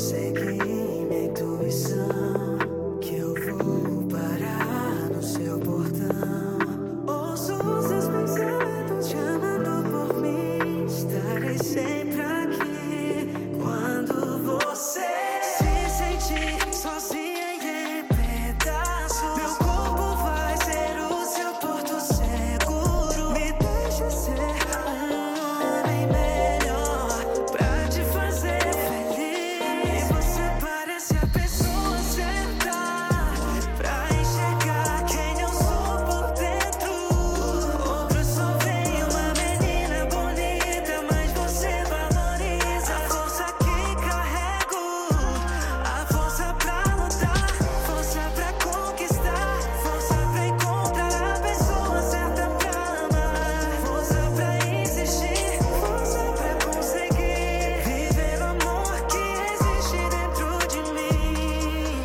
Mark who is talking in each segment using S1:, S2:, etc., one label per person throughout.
S1: segui minha intuição, que eu vou parar no seu portão. Ouço os seus pensamentos chamando por mim. Estarei sempre aqui quando você se sentir sozinha em pedaços. Meu corpo vai ser o seu porto seguro. Me deixa ser homem melhor pra te fazer feliz. Você parece a pessoa certa pra enxergar quem eu sou por dentro. Outros só veem uma menina bonita, mas você valoriza a força que carrego, a força pra lutar, força pra conquistar, força pra encontrar a pessoa certa pra amar, força pra insistir, força pra conseguir viver o amor que existe dentro de mim.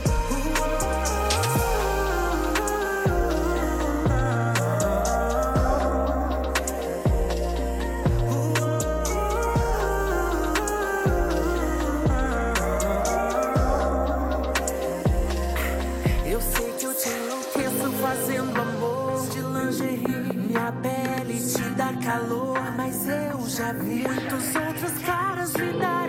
S2: Eu sei que eu te enlouqueço fazendo amor de lingerie. Minha pele te dá calor, mas eu já vi muitos outros caras me dar